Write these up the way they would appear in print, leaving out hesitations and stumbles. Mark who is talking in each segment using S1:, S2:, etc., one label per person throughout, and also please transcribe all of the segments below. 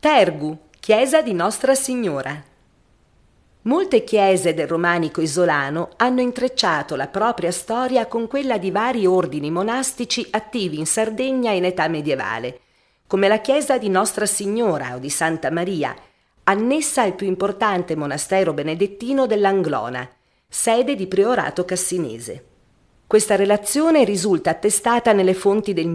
S1: Tergu, chiesa di Nostra Signora. Molte chiese del romanico isolano hanno intrecciato la propria storia con quella di vari ordini monastici attivi in Sardegna in età medievale, come la chiesa di Nostra Signora o di Santa Maria, annessa al più importante monastero benedettino dell'Anglona, sede di priorato cassinese. Questa relazione risulta attestata nelle fonti del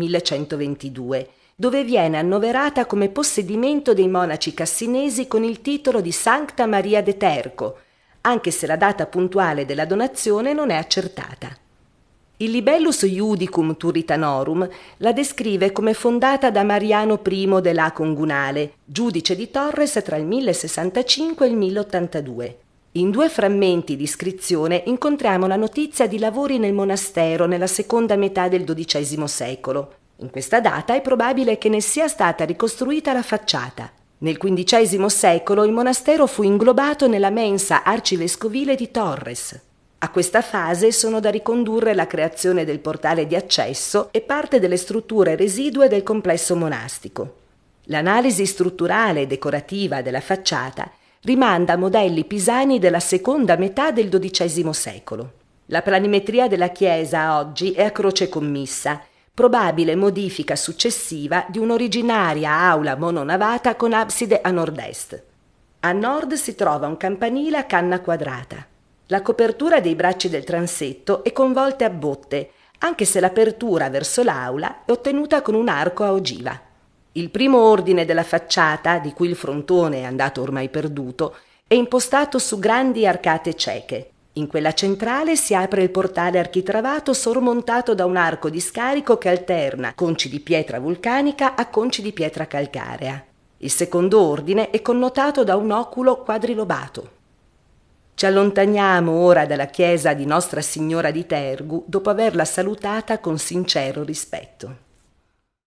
S1: 1122, dove viene annoverata come possedimento dei monaci cassinesi con il titolo di Sancta Maria de Terco, anche se la data puntuale della donazione non è accertata. Il Libellus Iudicum Turritanorum la descrive come fondata da Mariano I della Congunale, giudice di Torres tra il 1065 e il 1082. In due frammenti di iscrizione incontriamo la notizia di lavori nel monastero nella seconda metà del XII secolo. In questa data è probabile che ne sia stata ricostruita la facciata. Nel XV secolo il monastero fu inglobato nella mensa arcivescovile di Torres. A questa fase sono da ricondurre la creazione del portale di accesso e parte delle strutture residue del complesso monastico. L'analisi strutturale e decorativa della facciata rimanda a modelli pisani della seconda metà del XII secolo. La planimetria della chiesa oggi è a croce commissa, probabile modifica successiva di un'originaria aula mononavata con abside a nord-est. A nord si trova un campanile a canna quadrata. La copertura dei bracci del transetto è con volte a botte, anche se l'apertura verso l'aula è ottenuta con un arco a ogiva. Il primo ordine della facciata, di cui il frontone è andato ormai perduto, è impostato su grandi arcate cieche. In quella centrale si apre il portale architravato sormontato da un arco di scarico che alterna conci di pietra vulcanica a conci di pietra calcarea. Il secondo ordine è connotato da un oculo quadrilobato. Ci allontaniamo ora dalla chiesa di Nostra Signora di Tergu dopo averla salutata con sincero rispetto.